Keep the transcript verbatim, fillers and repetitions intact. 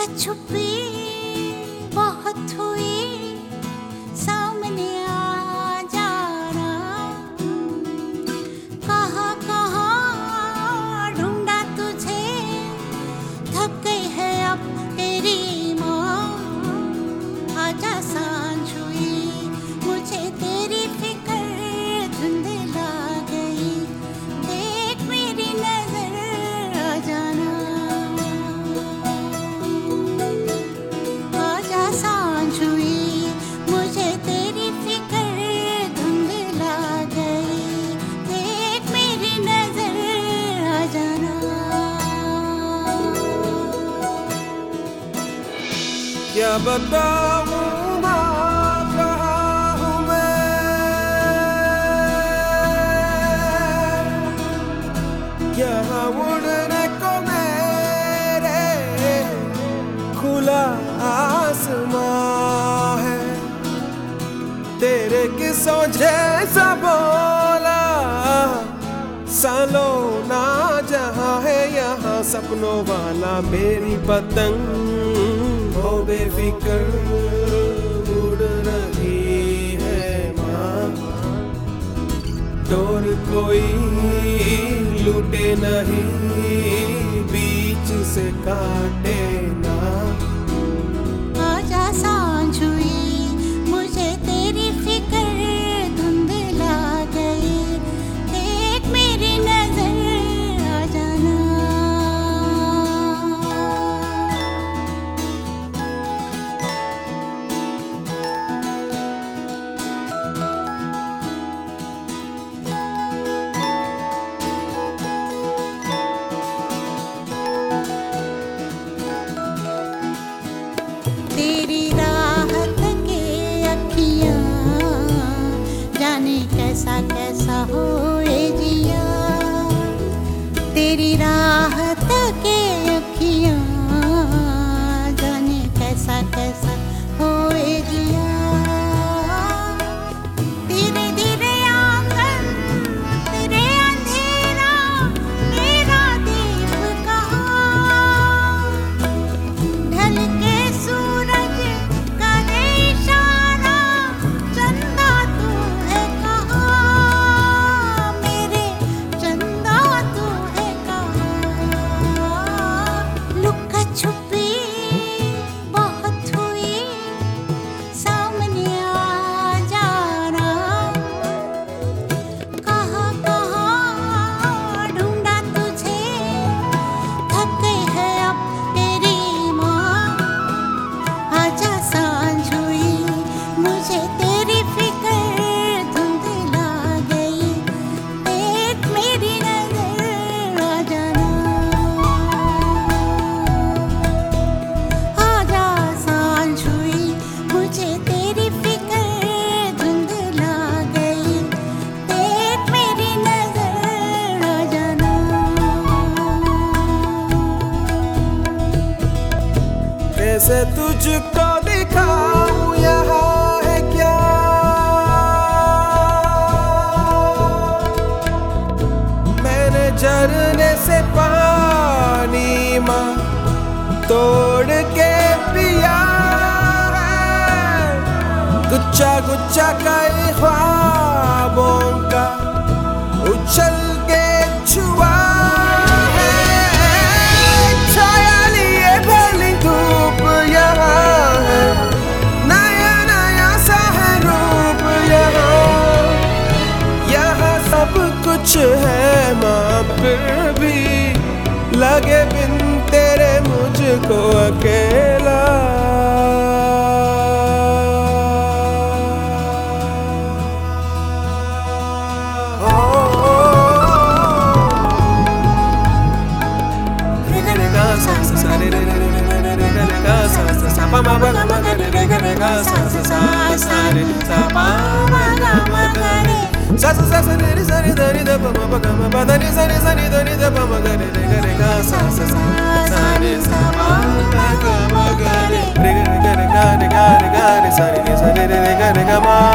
लुका छुपी बहुत हुई, सामने आ जाना। कहाँ कहाँ ढूंढा तुझे, थक गई है अब तेरी माँ। आजा सांझ हुई, मुझे तेरी फिक्र धुंधला गई। देख मेरी नजर आ जाना। आजा सांझ हुई, मुझे तेरी फिक्र धुंधला गई। देख मेरी नजर आ जाना। क्या बताऊं माँ कहाँ हूँ मैं, यहाँ उड़ने को मेरे खुला आसमां है। तेरे किस्सों जैसा बोला सालों ना जहाँ है, यहाँ सपनों वाला मेरी पतंग वो बेफिक्र उड़ रही है माँ। डोर कोई लूटे नहीं, बीच से काटे ना। आजा सांझ हुई, मुझे तेरी फिक्र धुंधला गई। देख मेरी नजर आ जाना। तेरी राहत के अखियाँ, जाने कैसा कैसा होए जिया। तेरी राहत के अखियाँ, जाने कैसा कैसा होए जिया। धीरे धीरे आंगन तेरे अंधेरा, मेरा दीप कहाँ। ढल के सूरज करे इशारा, चंदा तू है कहाँ। मेरे चंदा तू है कहाँ। लुका छुपी बहुत हुई, सामने आ जाना। कहाँ कहाँ ढूंढा तुझे, थक गई है अब तेरी माँ। आजा सांझ हुई, मुझे तेरी फिक्र धुंधला गई। देख मेरी नजर आ जाना। आजा सांझ हुई, मुझे तेरी फिक्र धुंधला गई। देख मेरी नजर आ जाना। कैसे तुझको दिखाऊं यहाँ है क्या, मैंने झरने से पानी माँ तोड़ के पिया है। गुच्छा गुच्छा कई ख्वाबों का उछल के छुआ है। छाया लिए भली धूप यहाँ है, नया नया सा है रूप यहाँ। यहाँ सब कुछ है माँ, फिर भी लगे बिन तेरे मुझको अकेला। Sa sa sa sa ni sa ni da ni da pa ma pa ga ma pa da ni sa ni sa ni da ni da pa ma ga re re ga re ga sa sa sa sa ni sa pa ma ga ma ga re re ga re ga re ga re ga re sa ni sa re re ga re ga ma.